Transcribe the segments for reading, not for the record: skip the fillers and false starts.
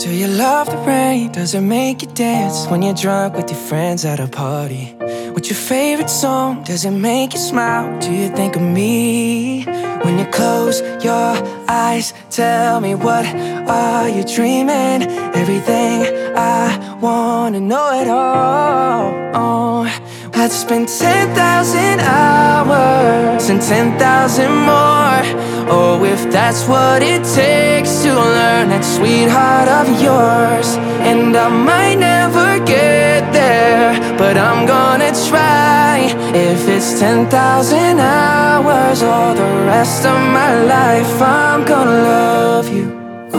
Do you love the rain? Does it make you dance when you're drunk with your friends at a party? What's your favorite song? Does it make you smile? Do you think of me? When you close your eyes, tell me, what are you dreaming? Everything I wanna know it all. I'd spend 10,000 hours and 10,000 more. Oh, if that's what it takes to learn that sweetheart of yours. And I might never get there, but I'm gonna try. If it's 10,000 hours or the rest of my life, I'm gonna love you.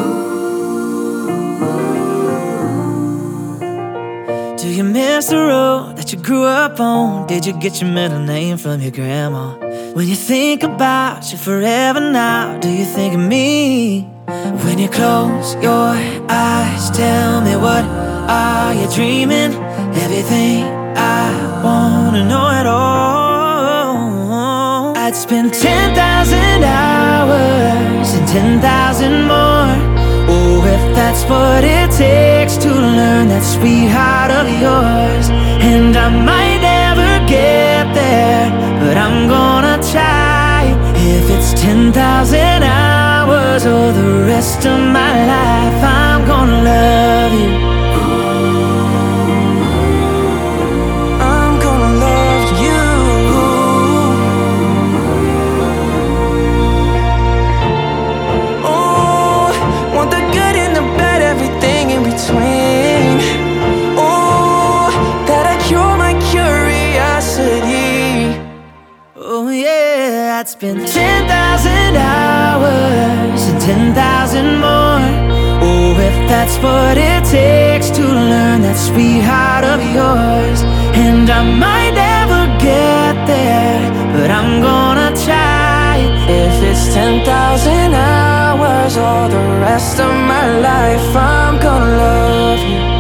Do you miss the road that you grew up on? Did you get your middle name from your grandma? When you think about you forever now, do you think of me? When you close your eyes, tell me, what are you dreaming? Everything I wanna know it all. I'd spend 10,000 hours and 10,000 more. Oh, if that's what it takes to learn that sweetheart of yours. And I might never get there, but I'm gonna try. If it's 10,000 hours or the rest of my life, I'm gonna love you. I'm gonna love you. Oh, want the good and the bad, everything in between. Oh, that'll cure my curiosity. Oh yeah, I'd spend 10,000 hours and 10,000 more. Oh, if that's what it takes to learn that sweetheart of yours. And I might never get there, but I'm gonna try. If it's 10,000 hours or the rest of my life, I'm gonna love you.